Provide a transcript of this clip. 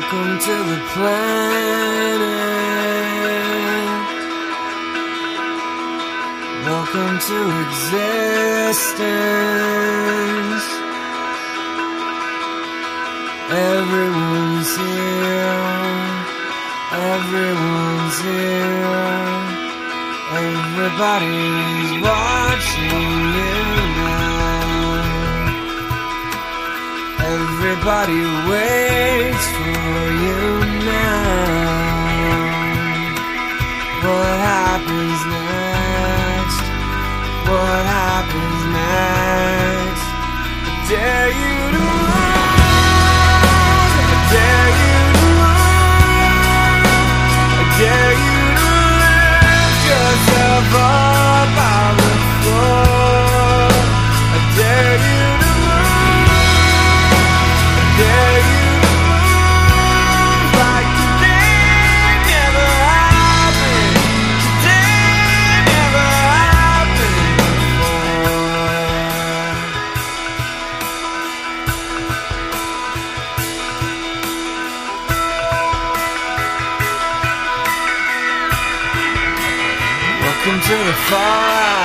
Welcome to the planet. Welcome to existence. Everyone's here. Everyone's here. Everybody's watching you now. Everybody waits for you now. What happens next? What happens next? I dare you to lose. I dare you to lose. I dare you to lift yourself up on the floor. I dare you to dare you to move like today never happened. Today never happened before. Welcome to the fallout.